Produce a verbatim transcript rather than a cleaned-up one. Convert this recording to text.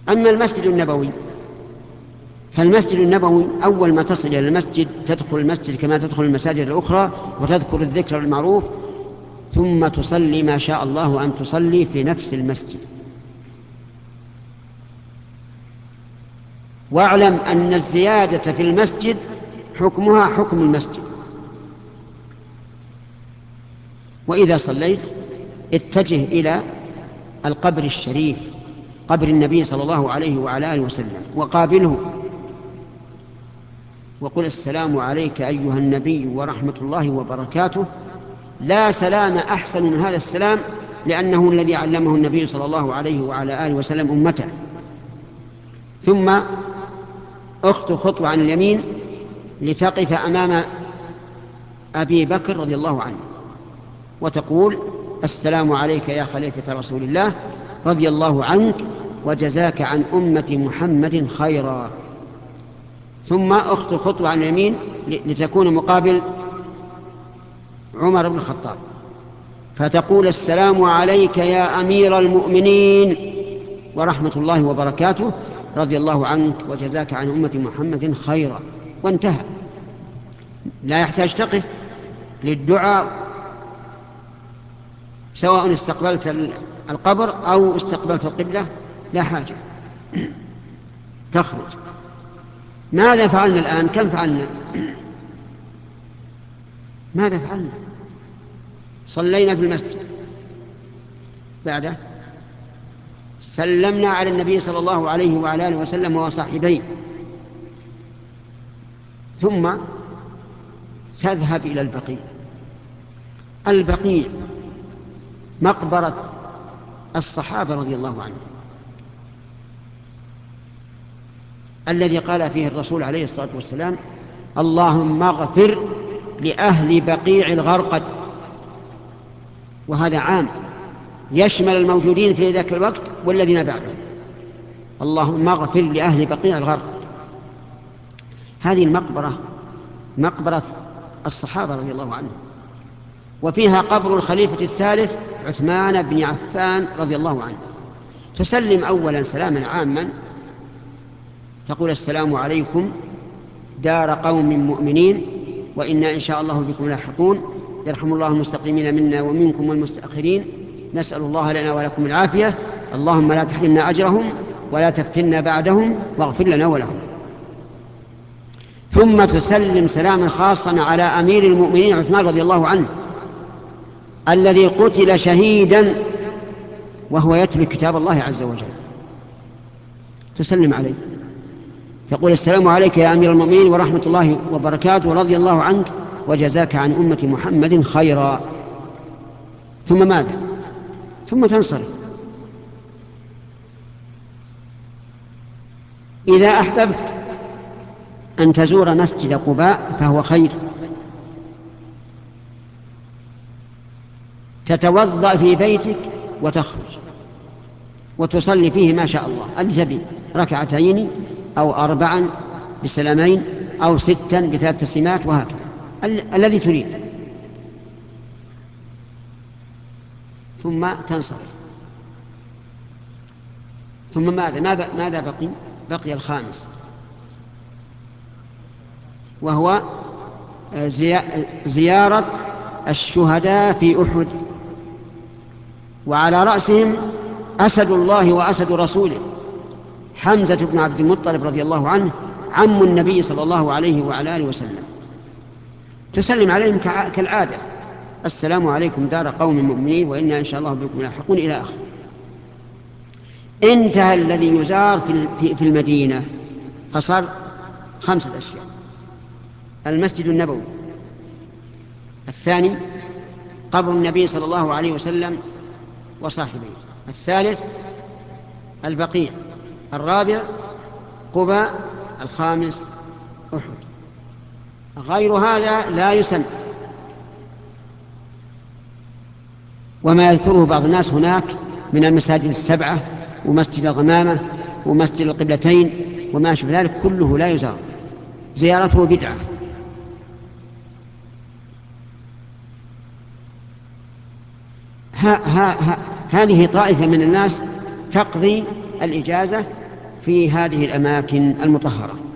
أما المسجد النبوي فالمسجد النبوي أول ما تصل إلى المسجد تدخل المسجد كما تدخل المساجد الأخرى وتذكر الذكر المعروف، ثم تصلي ما شاء الله أن تصلي في نفس المسجد. واعلم أن الزيادة في المسجد حكمها حكم المسجد. وإذا صليت اتجه إلى القبر الشريف، قبر النبي صلى الله عليه وعلى آله وسلم، وقابله وقل السلام عليك أيها النبي ورحمة الله وبركاته. لا سلام أحسن من هذا السلام، لأنه الذي علمه النبي صلى الله عليه وعلى آله وسلم أمته. ثم أخطو خطوة عن اليمين لتقف أمام أبي بكر رضي الله عنه وتقول السلام عليك يا خليفة رسول الله رضي الله عنك وجزاك عن أمة محمد خيرا. ثم أخطو خطوة عن اليمين لتكون مقابل عمر بن الخطاب فتقول السلام عليك يا أمير المؤمنين ورحمة الله وبركاته رضي الله عنك وجزاك عن أمة محمد خيرا، وانتهى. لا يحتاج تقف للدعاء، سواء استقبلت القبر أو استقبلت القبلة لا حاجة، تخرج. ماذا فعلنا الآن؟ كم فعلنا؟ ماذا فعلنا؟ صلينا في المسجد، بعده سلمنا على النبي صلى الله عليه وعلى آله وسلم وصاحبيه، ثم تذهب إلى البقيع. البقيع مقبرة الصحابة رضي الله عنهم، الذي قال فيه الرسول عليه الصلاة والسلام اللهم اغفر لأهل بقيع الغرقد. وهذا عام يشمل الموجودين في ذاك الوقت والذين بعده. اللهم اغفر لأهل بقيع الغرقد. هذه المقبرة مقبرة الصحابة رضي الله عنهم، وفيها قبر الخليفة الثالث عثمان بن عفان رضي الله عنه. تسلم أولا سلاما عاما، تقول السلام عليكم دار قوم مؤمنين وإنا إن شاء الله بكم لاحقون، يرحم الله المستقيمين منا ومنكم والمستأخرين، نسأل الله لنا ولكم العافية، اللهم لا تحرمنا أجرهم ولا تفتنا بعدهم واغفر لنا ولهم. ثم تسلم سلاما خاصا على أمير المؤمنين عثمان رضي الله عنه الذي قتل شهيدا وهو يتلو كتاب الله عز وجل. تسلم عليه، تقول السلام عليك يا أمير المؤمنين ورحمة الله وبركاته رضي الله عنك وجزاك عن أمة محمد خيرا. ثم ماذا؟ ثم تنصرف. إذا أحببت أن تزور مسجد قباء فهو خير، تتوضأ في بيتك وتخرج وتصلي فيه ما شاء الله اللي تبي، ركعتين أو أربعا بسلامين أو ستا بثلاث تسليمات وهكذا ال- الذي تريد، ثم تنصرف. ثم ماذا ماذا بقي؟ بقي الخامس، وهو زيارة الشهداء في أحد، وعلى رأسهم أسد الله وأسد رسوله حمزة بن عبد المطلب رضي الله عنه عم النبي صلى الله عليه وعلى آله وسلم. تسلم عليهم كالعادة السلام عليكم دار قوم مؤمنين وإنا إن شاء الله بكم لاحقون إلى آخر. انتهى الذي يزار في المدينة، فصار خمسة أشياء: المسجد النبوي، الثاني قبر النبي صلى الله عليه وسلم وصاحبيه، الثالث البقيع، الرابع قباء، الخامس أحد. غير هذا لا يسن. وما يذكره بعض الناس هناك من المساجد السبعة ومسجد الغمامة ومسجد القبلتين وما شابه ذلك كله لا يزار، زيارته بدعة. ها ها ها هذه طائفة من الناس تقضي الإجازة في هذه الأماكن المطهرة.